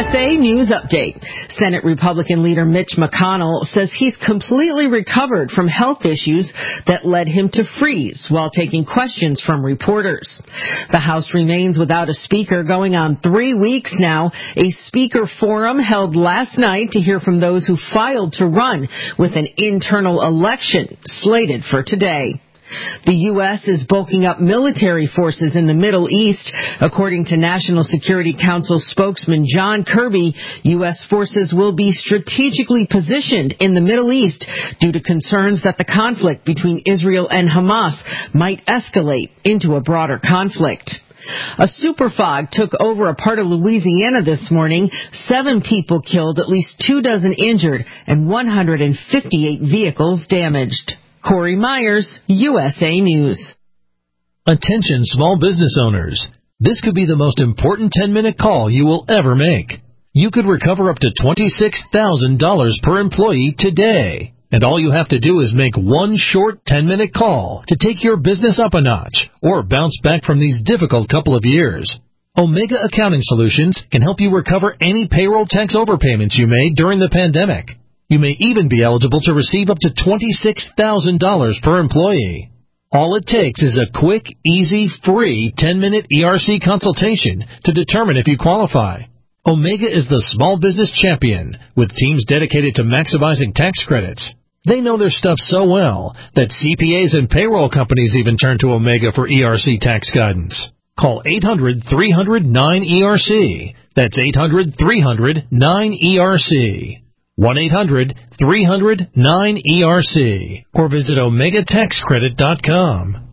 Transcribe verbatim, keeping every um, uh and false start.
S A News Update. Senate Republican leader Mitch McConnell says he's completely recovered from health issues that led him to freeze while taking questions from reporters. The House remains without a speaker going on three weeks now. A speaker forum held last night to hear from those who filed to run with an internal election slated for today. The U S is bulking up military forces in the Middle East. According to National Security Council spokesman John Kirby, U S forces will be strategically positioned in the Middle East due to concerns that the conflict between Israel and Hamas might escalate into a broader conflict. A super fog took over a part of Louisiana this morning. Seven people killed, at least two dozen injured, and one hundred fifty-eight vehicles damaged. Corey Myers, U S A News. Attention small business owners. This could be the most important ten-minute call you will ever make. You could recover up to twenty-six thousand dollars per employee today. And all you have to do is make one short ten-minute call to take your business up a notch or bounce back from these difficult couple of years. Omega Accounting Solutions can help you recover any payroll tax overpayments you made during the pandemic. You may even be eligible to receive up to twenty-six thousand dollars per employee. All it takes is a quick, easy, free ten-minute E R C consultation to determine if you qualify. Omega is the small business champion with teams dedicated to maximizing tax credits. They know their stuff so well that C P As and payroll companies even turn to Omega for E R C tax guidance. Call eight hundred, three hundred, nine E R C. That's eight hundred, three hundred, nine E R C. one eight hundred, three hundred, nine E R C or visit omega tax credit dot com.